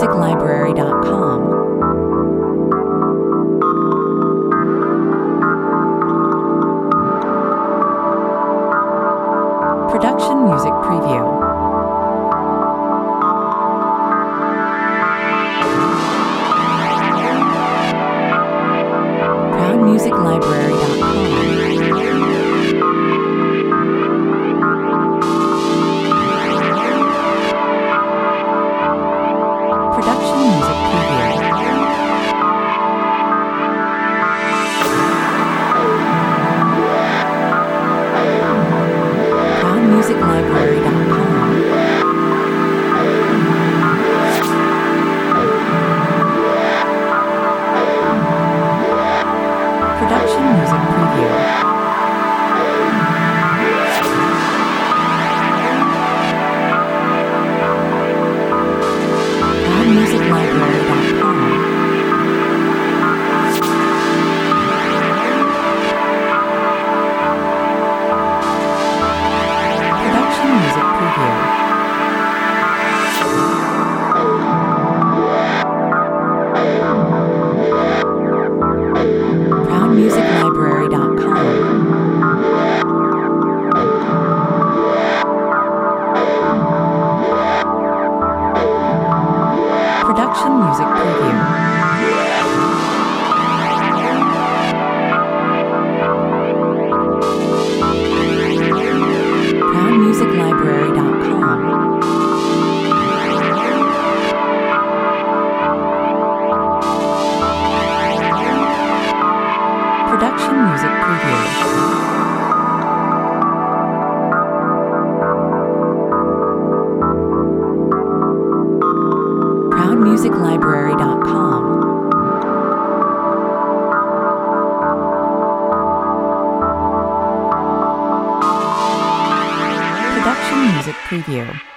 ProudMusicLibrary.com. Production Music Preview. ProudMusicLibrary.com. Production Music Preview. ProudMusicLibrary.com. Production Music Preview. ProudMusicLibrary.com. Production Music Preview. ProudMusicLibrary.com. Production Music Preview. ProudMusicLibrary.com. Production Music Preview. ProudMusicLibrary.com. Production Music Preview.